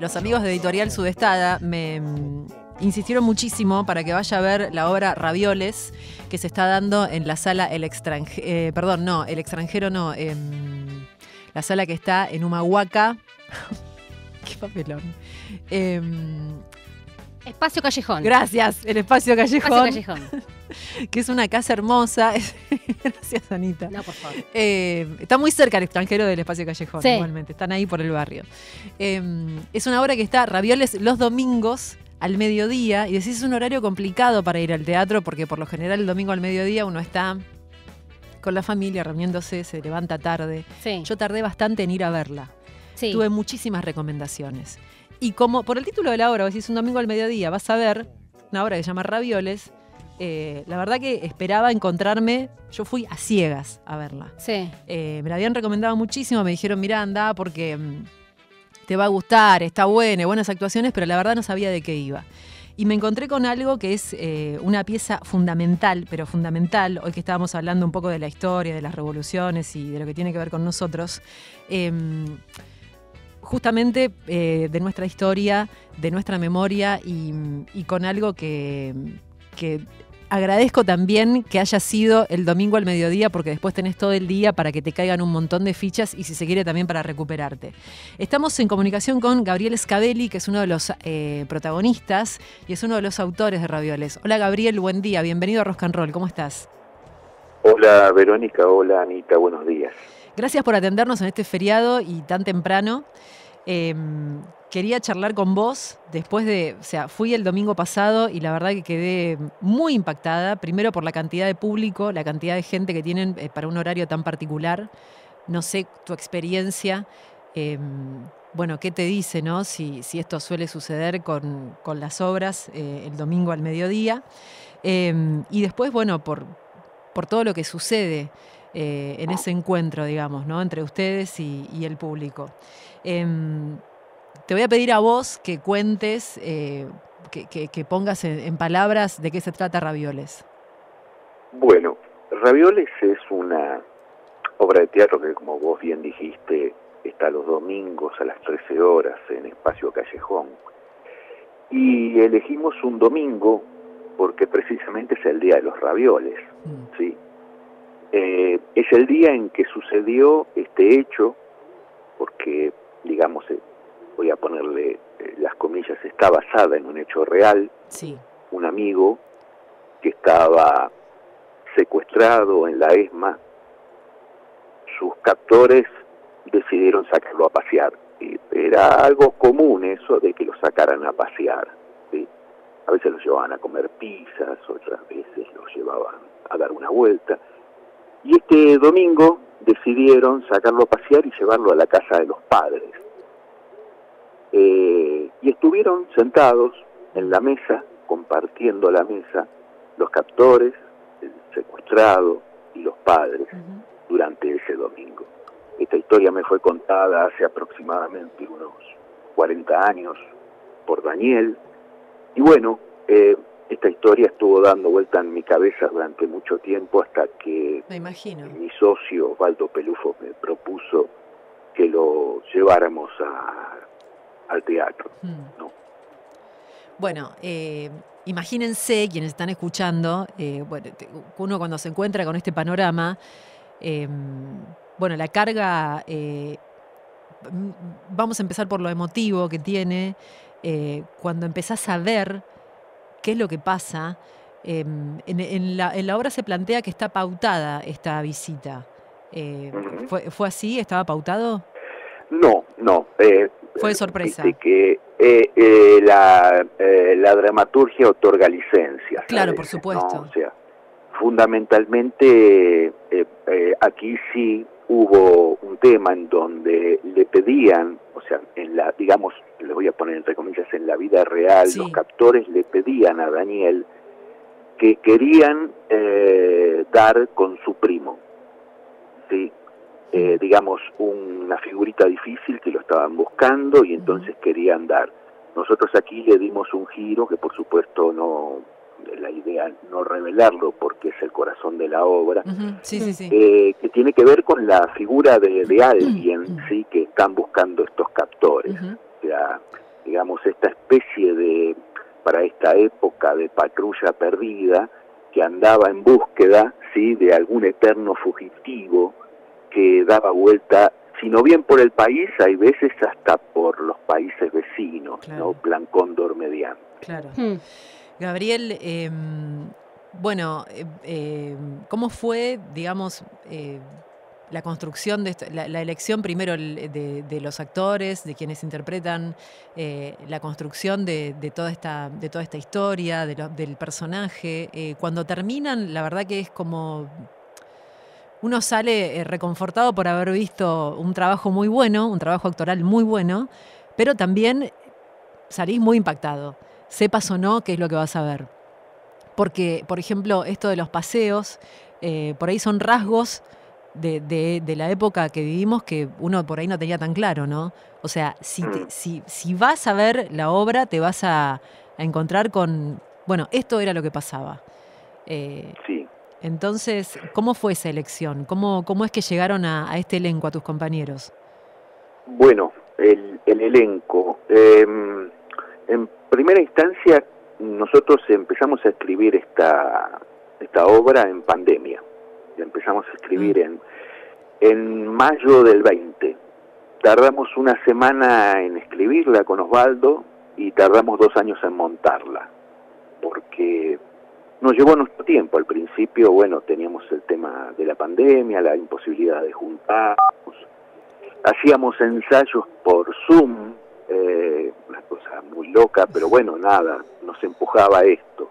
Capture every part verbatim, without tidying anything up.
los amigos de Editorial Sudestada me mm, insistieron muchísimo para que vaya a ver la obra Ravioles, que se está dando en la sala El Extranjero, eh, perdón, no, El Extranjero no, eh, la sala que está en Humahuaca. Qué papelón. Eh, Espacio Callejón. Gracias, el Espacio Callejón. Espacio Callejón. Que es una casa hermosa. Gracias, Anita. No, por favor. Eh, está muy cerca El Extranjero del Espacio Callejón, sí. Igualmente. Están ahí por el barrio. Eh, es una obra que está Ravioles los domingos al mediodía. Y decís, es un horario complicado para ir al teatro, porque por lo general el domingo al mediodía uno está con la familia reuniéndose, se levanta tarde. Sí. Yo tardé bastante en ir a verla. Sí. Tuve muchísimas recomendaciones. Y como por el título de la obra, si es un domingo al mediodía, vas a ver una obra que se llama Ravioles. Eh, la verdad que esperaba encontrarme, yo fui a ciegas a verla. Sí. Eh, me la habían recomendado muchísimo, me dijeron, mirá, andá porque mmm, te va a gustar, está buena, buenas actuaciones, pero la verdad no sabía de qué iba. Y me encontré con algo que es eh, una pieza fundamental, pero fundamental, hoy que estábamos hablando un poco de la historia, de las revoluciones y de lo que tiene que ver con nosotros, eh, justamente eh, de nuestra historia, de nuestra memoria y, y con algo que, que agradezco también que haya sido el domingo al mediodía, porque después tenés todo el día para que te caigan un montón de fichas y si se quiere también para recuperarte. Estamos en comunicación con Gabriel Scabelli, que es uno de los eh, protagonistas y es uno de los autores de Ravioles. Hola Gabriel, buen día, bienvenido a Rock and Roll, ¿cómo estás? Hola Verónica, hola Anita, buenos días. Gracias por atendernos en este feriado y tan temprano. Eh, quería charlar con vos después de, o sea, fui el domingo pasado y la verdad que quedé muy impactada, primero por la cantidad de público, la cantidad de gente que tienen eh, para un horario tan particular. No sé tu experiencia, eh, bueno, ¿qué te dice, no? Si, si esto suele suceder con, con las obras eh, el domingo al mediodía. Eh, y después, bueno, por, por todo lo que sucede Eh, en ese encuentro, digamos, ¿no? Entre ustedes y, y el público. Eh, te voy a pedir a vos que cuentes, eh, que, que, que pongas en, en palabras de qué se trata Ravioles. Bueno, Ravioles es una obra de teatro que, como vos bien dijiste, está los domingos a las trece horas en Espacio Callejón. Y elegimos un domingo porque precisamente es el día de los ravioles, mm. ¿sí? Eh, es el día en que sucedió este hecho, porque, digamos, eh, voy a ponerle eh, las comillas, está basada en un hecho real. Sí. Un amigo que estaba secuestrado en la ESMA, sus captores decidieron sacarlo a pasear. Y era algo común eso de que lo sacaran a pasear, ¿sí? A veces lo llevaban a comer pizzas, otras veces lo llevaban a dar una vuelta. Y este domingo decidieron sacarlo a pasear y llevarlo a la casa de los padres. Eh, y estuvieron sentados en la mesa, compartiendo la mesa, los captores, el secuestrado y los padres, uh-huh. durante ese domingo. Esta historia me fue contada hace aproximadamente unos cuarenta años por Daniel. Y bueno, eh, esta historia estuvo dando vuelta en mi cabeza durante mucho tiempo hasta que me imagino. mi socio Osvaldo Pelufo me propuso que lo lleváramos a, al teatro, hmm. ¿no? Bueno, eh, imagínense quienes están escuchando, eh, bueno, uno cuando se encuentra con este panorama, eh, bueno, la carga, eh, vamos a empezar por lo emotivo que tiene, eh, cuando empezás a ver qué es lo que pasa. Eh, en, en, la, en la obra se plantea que está pautada esta visita. Eh, uh-huh. ¿fue, ¿Fue así? ¿Estaba pautado? No, no. Eh, Fue de sorpresa. Viste que eh, eh, la, eh, la dramaturgia otorga licencias. Claro, veces, por supuesto. ¿no? O sea, fundamentalmente eh, eh, aquí sí hubo un tema en donde le pedían, o sea, en la, digamos, le voy a poner entre comillas, en la vida real, sí. Los captores le pedían a Daniel que querían eh, dar con su primo, ¿sí? Eh, digamos, una figurita difícil que lo estaban buscando y entonces uh-huh. querían dar. Nosotros aquí le dimos un giro que por supuesto no, la idea no revelarlo porque es el corazón de la obra, uh-huh. sí, sí, sí. Eh, que tiene que ver con la figura de, de alguien, uh-huh. sí, que están buscando estos captores. Uh-huh. O sea, digamos, esta especie de, para esta época, de patrulla perdida, que andaba en búsqueda, ¿sí?, de algún eterno fugitivo que daba vuelta, si no bien por el país, hay veces hasta por los países vecinos, claro. ¿no? Plan Cóndor mediante. Claro. Hmm. Gabriel, eh, bueno, eh, eh, ¿cómo fue, digamos, eh, la construcción de esto, la, la elección primero de, de los actores, de quienes interpretan, eh, la construcción de, de toda esta, de toda esta historia, de lo, del personaje? Eh, cuando terminan, la verdad que es como uno sale eh, reconfortado por haber visto un trabajo muy bueno, un trabajo actoral muy bueno, pero también salís muy impactado, sepas o no qué es lo que vas a ver. Porque, por ejemplo, esto de los paseos, eh, por ahí son rasgos de, de, de la época que vivimos que uno por ahí no tenía tan claro, ¿no? O sea, si, te, si, si vas a ver la obra, te vas a, a encontrar con, bueno, esto era lo que pasaba. Eh, sí. Entonces, ¿cómo fue esa elección? ¿Cómo, cómo es que llegaron a, a este elenco, a tus compañeros? Bueno, el, el elenco. Eh, en primera instancia, nosotros empezamos a escribir esta, esta obra en pandemia. Empezamos a escribir en, en mayo del veinte. Tardamos una semana en escribirla con Osvaldo y tardamos dos años en montarla, porque nos llevó nuestro tiempo. Al principio, bueno, teníamos el tema de la pandemia, la imposibilidad de juntarnos. Hacíamos ensayos por Zoom, eh, una cosa muy loca, pero bueno, nada, nos empujaba esto.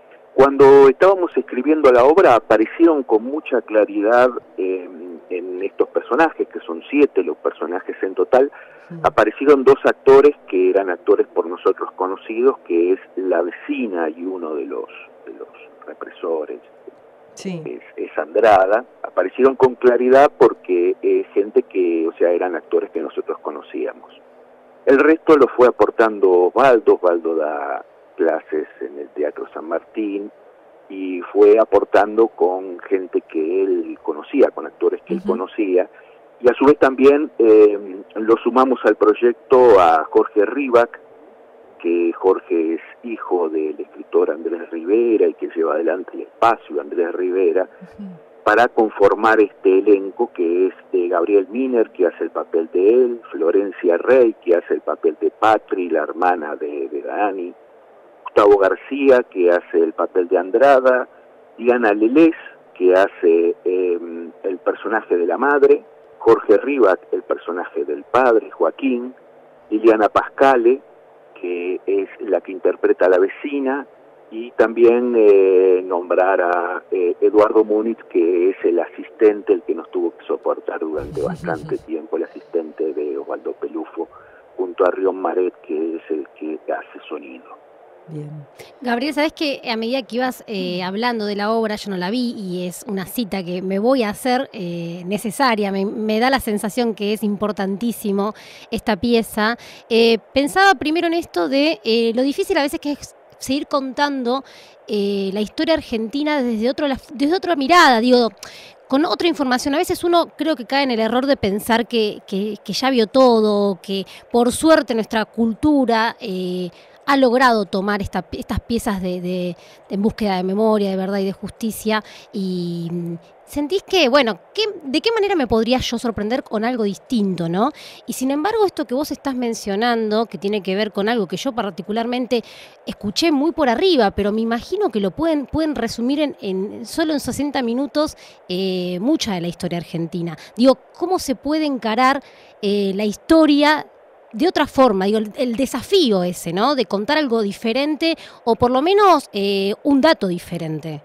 Cuando estábamos escribiendo la obra, aparecieron con mucha claridad eh, en estos personajes, que son siete los personajes en total, sí. Aparecieron dos actores que eran actores por nosotros conocidos, que es la vecina y uno de los, de los represores, sí. es, es Andrada. Aparecieron con claridad porque es gente que, o sea, eran actores que nosotros conocíamos. El resto lo fue aportando Osvaldo. Osvaldo da clases en el Teatro San Martín y fue aportando con gente que él conocía, con actores que uh-huh. él conocía, y a su vez también eh, lo sumamos al proyecto a Jorge Rivac, que Jorge es hijo del escritor Andrés Rivera y que lleva adelante el espacio Andrés Rivera, uh-huh. para conformar este elenco, que es de Gabriel Miner, que hace el papel de él, Florencia Rey, que hace el papel de Patri, la hermana de, de Dani, Gustavo García, que hace el papel de Andrada, Diana Lelés, que hace eh, el personaje de la madre, Jorge Rivac, el personaje del padre, Joaquín, Liliana Pascale, que es la que interpreta a la vecina, y también eh, nombrar a eh, Eduardo Múnich, que es el asistente, el que nos tuvo que soportar durante bastante tiempo, el asistente de Osvaldo Pelufo, junto a Rion Maret, que es el que hace sonido. Bien. Gabriel, sabes que a medida que ibas eh, hablando de la obra, yo no la vi y es una cita que me voy a hacer eh, necesaria, me, me da la sensación que es importantísimo esta pieza. Eh, pensaba primero en esto de eh, lo difícil a veces que es seguir contando eh, la historia argentina desde, otro, desde otra mirada, digo, con otra información. A veces uno creo que cae en el error de pensar que, que, que ya vio todo, que por suerte nuestra cultura eh, ha logrado tomar esta, estas piezas de, de, de en búsqueda de memoria, de verdad y de justicia, y sentís que, bueno, ¿qué, ¿de qué manera me podría yo sorprender con algo distinto, no? Y sin embargo, esto que vos estás mencionando, que tiene que ver con algo que yo particularmente escuché muy por arriba, pero me imagino que lo pueden, pueden resumir en, en solo en sesenta minutos eh, mucha de la historia argentina. Digo, ¿cómo se puede encarar eh, la historia de otra forma? Digo, el, el desafío ese, ¿no? De contar algo diferente o por lo menos eh, un dato diferente.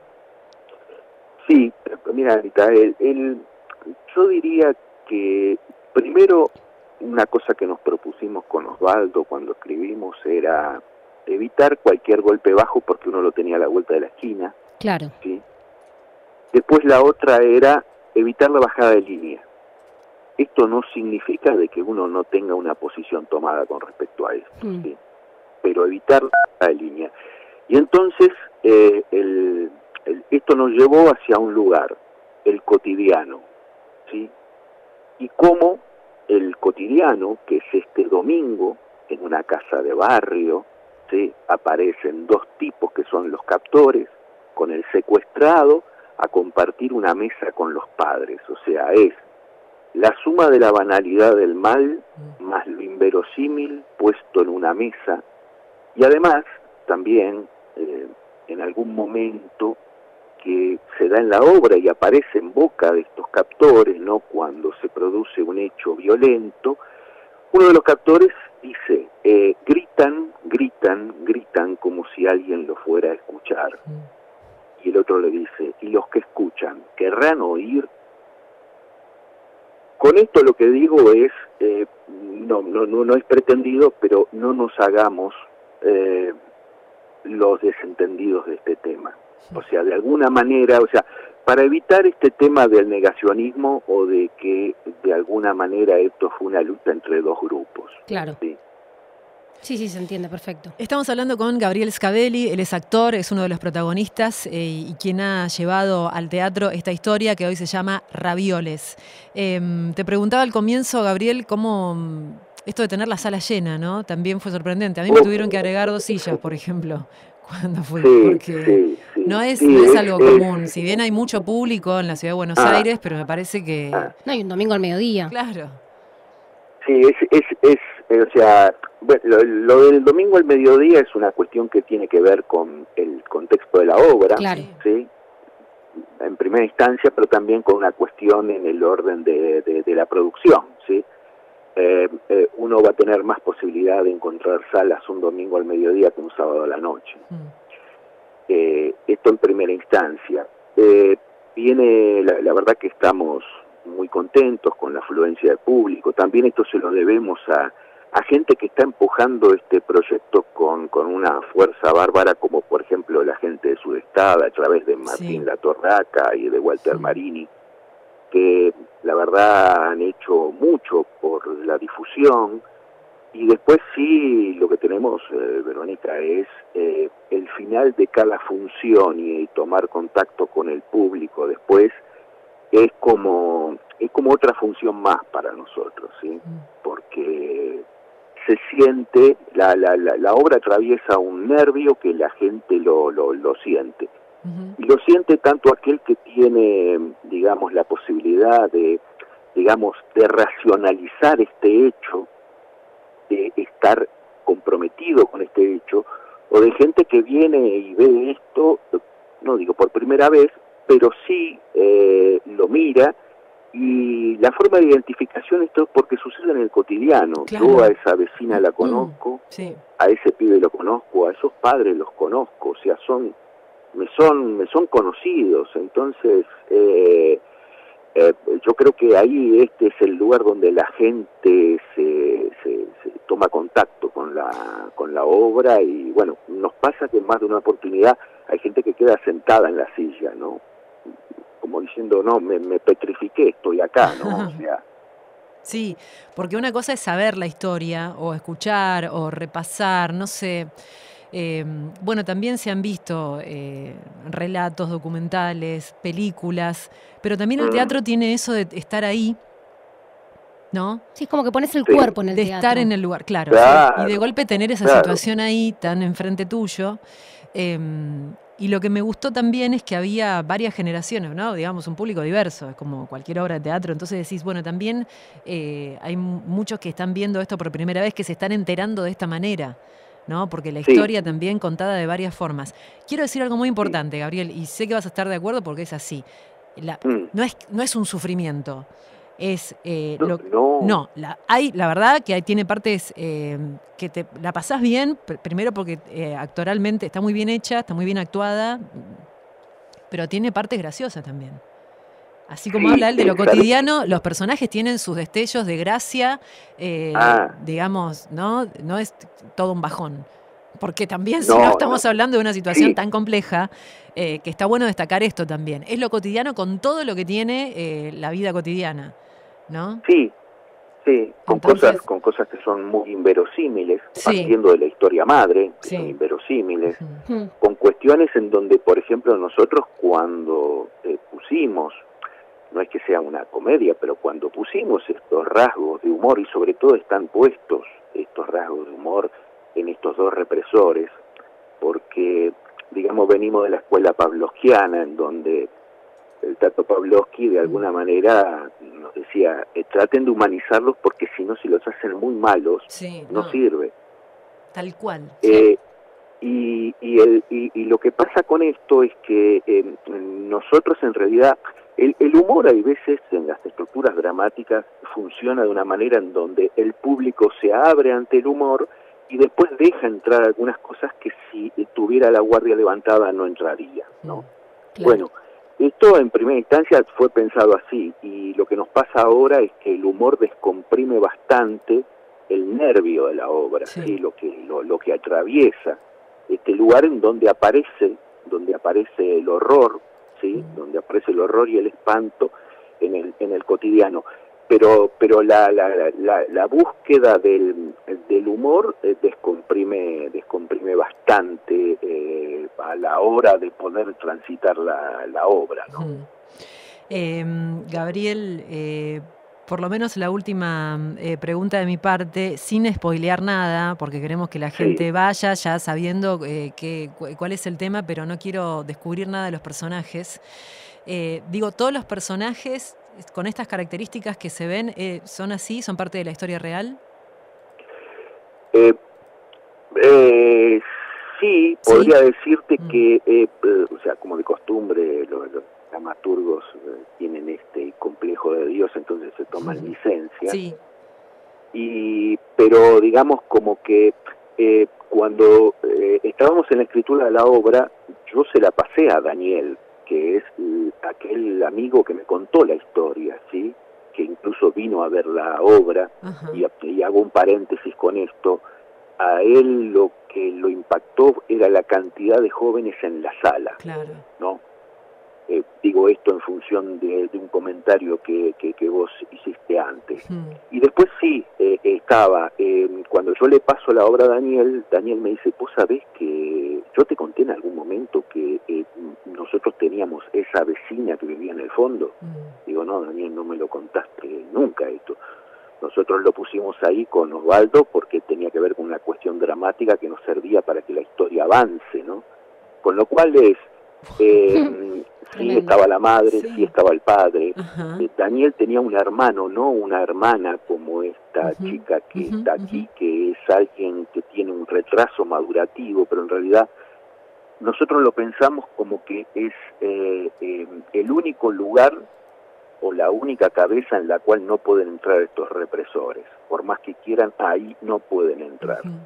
Sí, mira, Anita, el, el, yo diría que primero una cosa que nos propusimos con Osvaldo cuando escribimos era evitar cualquier golpe bajo porque uno lo tenía a la vuelta de la esquina. Claro. ¿Sí? Después la otra era evitar la bajada de línea. Esto no significa de que uno no tenga una posición tomada con respecto a esto, mm. ¿sí? Pero evitar la bajada de línea. Y entonces eh, el, el, esto nos llevó hacia un lugar, el cotidiano, ¿sí? Y cómo el cotidiano, que es este domingo, en una casa de barrio, ¿sí? Aparecen dos tipos que son los captores, con el secuestrado, a compartir una mesa con los padres. O sea, es la suma de la banalidad del mal, más lo inverosímil puesto en una mesa, y además, también, eh, en algún momento que se da en la obra y aparece en boca de estos captores, ¿no? Cuando se produce un hecho violento, uno de los captores dice, eh, gritan, gritan, gritan como si alguien lo fuera a escuchar. Y el otro le dice, ¿y los que escuchan, querrán oír? Con esto lo que digo es, eh, no, no, no, no es pretendido, pero no nos hagamos eh, los desentendidos de este tema. O sea, de alguna manera, o sea, para evitar este tema del negacionismo o de que de alguna manera esto fue una lucha entre dos grupos. Claro. ¿Sí? Sí, sí, se entiende, perfecto. Estamos hablando con Gabriel Scavelli, él es actor, es uno de los protagonistas eh, y quien ha llevado al teatro esta historia que hoy se llama Ravioles. Eh, te preguntaba al comienzo, Gabriel, cómo esto de tener la sala llena, ¿no? También fue sorprendente. A mí me tuvieron que agregar dos sillas, por ejemplo, cuando fui, sí, porque sí, sí, no, es, sí, no es es algo es, común. Si bien hay mucho público en la ciudad de Buenos ah, Aires, pero me parece que... Ah. No, hay un domingo al mediodía. Claro. Sí, es, es, es eh, o sea, bueno, lo, lo del domingo al mediodía es una cuestión que tiene que ver con el contexto de la obra, Claro. ¿sí? En primera instancia, pero también con una cuestión en el orden de, de, de la producción, ¿sí? Eh, eh, uno va a tener más posibilidad de encontrar salas un domingo al mediodía que un sábado a la noche. Mm. Eh, esto en primera instancia. Eh, viene, la, la verdad que estamos muy contentos con la afluencia de público. También esto se lo debemos a, a gente que está empujando este proyecto con, con una fuerza bárbara, como por ejemplo la gente de Sudestada, a través de Martín sí. Latorraca y de Walter sí. Marini, que la verdad han hecho mucho por la difusión. Y después sí, lo que tenemos, eh, Verónica, es eh, el final de cada función y, y tomar contacto con el público después, es como es como otra función más para nosotros, ¿sí? Porque se siente, la, la, la, la obra atraviesa un nervio que la gente lo, lo, lo siente. Uh-huh. Y lo siente tanto aquel que tiene, digamos, la posibilidad de, digamos, de racionalizar este hecho, de estar comprometido con este hecho, o de gente que viene y ve esto, no digo por primera vez, pero sí eh, lo mira, y la forma de identificación esto es porque sucede en el cotidiano. Claro. Yo a esa vecina la conozco, mm, sí. a ese pibe lo conozco, a esos padres los conozco, o sea, son me son me son conocidos. Entonces eh, eh, yo creo que ahí este es el lugar donde la gente se, se, se toma contacto con la con la obra, y bueno, nos pasa que en más de una oportunidad hay gente que queda sentada en la silla, ¿no? Como diciendo, no, me, me petrifiqué, estoy acá, ¿no? O sea, sí, porque una cosa es saber la historia, o escuchar, o repasar, no sé. Eh, bueno, también se han visto eh, relatos, documentales, películas, pero también el teatro tiene eso de estar ahí, ¿no? Sí, es como que pones el sí. cuerpo en el de teatro. De estar en el lugar, claro. Claro, sí. Y de golpe tener esa claro. situación ahí, tan enfrente tuyo. Eh, Y lo que me gustó también es que había varias generaciones, ¿no? Digamos, un público diverso, es como cualquier obra de teatro. Entonces decís, bueno, también eh, hay muchos que están viendo esto por primera vez, que se están enterando de esta manera, ¿no? Porque la historia sí. también contada de varias formas. Quiero decir algo muy importante, Gabriel, y sé que vas a estar de acuerdo porque es así. La, mm. no, es, no es un sufrimiento. Es eh, no, lo, no. no la, hay la verdad que hay, tiene partes eh, que te la pasás bien, pr- primero porque eh, actoralmente está muy bien hecha, está muy bien actuada, pero tiene partes graciosas también. Así como sí, habla él de lo cotidiano, los personajes tienen sus destellos de gracia, eh, ah. digamos, no no es todo un bajón, porque también no, si no estamos no. hablando de una situación sí. tan compleja, eh, que está bueno destacar esto también. Es lo cotidiano con todo lo que tiene eh, la vida cotidiana, ¿no? Sí, sí, con Entonces, cosas con cosas que son muy inverosímiles, sí. partiendo de la historia madre, que sí. son inverosímiles, uh-huh. con cuestiones en donde, por ejemplo, nosotros cuando eh, pusimos no es que sea una comedia, pero cuando pusimos estos rasgos de humor, y sobre todo están puestos estos rasgos de humor en estos dos represores, porque, digamos, venimos de la escuela pavlovskiana, en donde el Tato Pavlovsky de alguna manera nos decía, eh, traten de humanizarlos porque si no, si los hacen muy malos, sí, no, no sirve. Tal cual. Eh, y, y, el, y, y lo que pasa con esto es que eh, nosotros en realidad, el, el humor hay veces en las estructuras dramáticas funciona de una manera en donde el público se abre ante el humor y después deja entrar algunas cosas que si tuviera la guardia levantada no entraría, ¿no? Claro. Bueno, esto en primera instancia fue pensado así, y lo que nos pasa ahora es que el humor descomprime bastante el nervio de la obra, sí. ¿sí? Lo que lo, lo que atraviesa este lugar en donde aparece, donde aparece el horror, ¿sí? Mm. Donde aparece el horror y el espanto en el en el cotidiano. Pero pero la la, la, la búsqueda del, del humor eh, descomprime descomprime bastante eh, a la hora de poder transitar la, la obra, ¿no? Mm. Eh, Gabriel, eh, por lo menos la última eh, pregunta de mi parte, sin spoilear nada, porque queremos que la gente sí. vaya ya sabiendo eh, que, cuál es el tema, pero no quiero descubrir nada de los personajes. Eh, digo, todos los personajes con estas características que se ven, eh, ¿son así? ¿Son parte de la historia real? Eh, eh, sí, ¿Sí? podría decirte mm. que, eh, o sea, como de costumbre, los, los dramaturgos eh, tienen este complejo de Dios, entonces se toman mm. licencias. Sí. Y, pero digamos como que eh, cuando eh, estábamos en la escritura de la obra, yo se la pasé a Daniel, que es uh, aquel amigo que me contó la historia, ¿sí? Que incluso vino a ver la obra, y, y hago un paréntesis con esto. A él lo que lo impactó era la cantidad de jóvenes en la sala, claro. ¿no? Eh, digo esto en función de, de un comentario que, que, que vos hiciste antes. Hmm. Y después sí, eh, estaba, eh, cuando yo le paso la obra a Daniel, Daniel me dice, vos sabés que yo te conté en algún momento que eh, nosotros teníamos esa vecina que vivía en el fondo. Hmm. Digo, no, Daniel, no me lo contaste nunca esto. Nosotros lo pusimos ahí con Osvaldo porque tenía que ver con una cuestión dramática que nos servía para que la historia avance, ¿no? Con lo cual es... Eh, sí estaba la madre, sí, sí estaba el padre. eh, Daniel tenía un hermano, no una hermana como esta uh-huh. chica que uh-huh. está aquí, uh-huh. que es alguien que tiene un retraso madurativo, pero en realidad nosotros lo pensamos como que es eh, eh, el único lugar o la única cabeza en la cual no pueden entrar estos represores. Por más que quieran, ahí no pueden entrar. Uh-huh.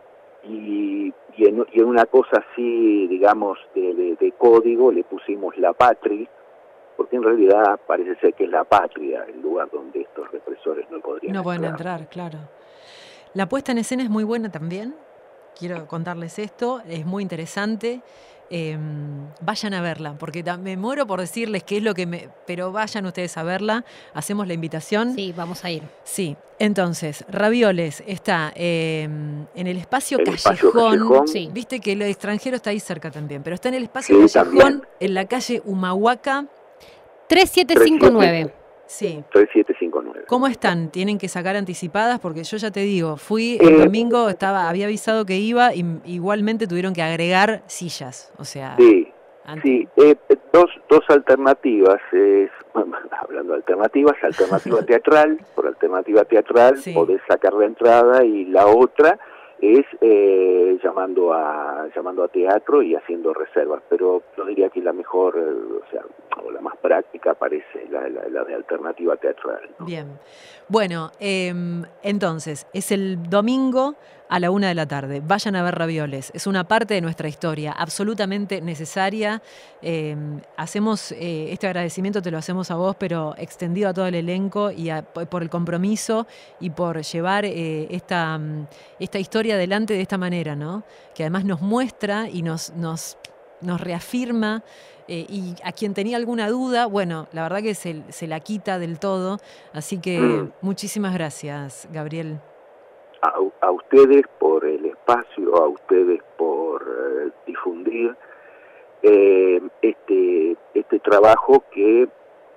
Y, y, en, y en una cosa así, digamos, de, de, de código, le pusimos la patria, porque en realidad parece ser que es la patria el lugar donde estos represores no podrían No pueden entrar. entrar, claro. La puesta en escena es muy buena también, quiero contarles esto, es muy interesante. Eh, vayan a verla, porque me muero por decirles qué es lo que me... Pero vayan ustedes a verla, hacemos la invitación. Sí, vamos a ir. Sí, entonces, Ravioles está eh, en el espacio el Callejón. Espacio Callejón. Sí. Viste que el extranjero está ahí cerca también, pero está en el espacio sí, Callejón, también. En la calle Humahuaca. tres siete cinco nueve. Sí. tres siete cinco nueve. ¿Cómo están? ¿Tienen que sacar anticipadas? Porque yo ya te digo, fui el eh, domingo, estaba había avisado que iba y igualmente tuvieron que agregar sillas. O sea... Sí, antes. sí. Eh, dos, dos alternativas. Es, bueno, hablando de alternativas, alternativa teatral. Por alternativa teatral sí. podés sacar la entrada, y la otra es eh, llamando a llamando a teatro y haciendo reservas, pero yo diría que la mejor, eh, o sea, o la más práctica parece la, la, la de alternativa teatral, ¿no? Bien, bueno, eh, entonces, es el domingo a la una de la tarde. Vayan a ver Ravioles. Es una parte de nuestra historia, absolutamente necesaria. Eh, hacemos eh, este agradecimiento, te lo hacemos a vos, pero extendido a todo el elenco y a, por el compromiso y por llevar eh, esta, esta historia adelante de esta manera, ¿no? Que además nos muestra y nos, nos, nos reafirma. Eh, y a quien tenía alguna duda, bueno, la verdad que se, se la quita del todo. Así que mm. muchísimas gracias, Gabriel. A, a ustedes por el espacio, a ustedes por eh, difundir eh, este, este trabajo que,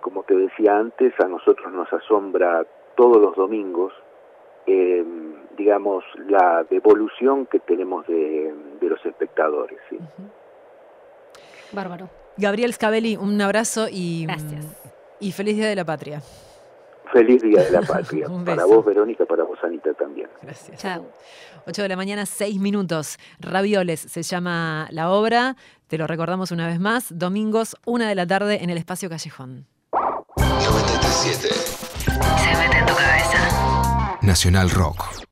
como te decía antes, a nosotros nos asombra todos los domingos, eh, digamos, la devolución que tenemos de, de los espectadores. ¿Sí? Uh-huh. Bárbaro. Gabriel Scabelli, un abrazo y, gracias. Y feliz Día de la Patria. Feliz Día de la Patria. Para vos, Verónica, para vos, Anita, también. Gracias. Chao. ocho de la mañana, seis minutos. Ravioles se llama la obra. Te lo recordamos una vez más. Domingos, una de la tarde en el Espacio Callejón. noventa y tres punto siete. Se mete en tu cabeza. Nacional Rock.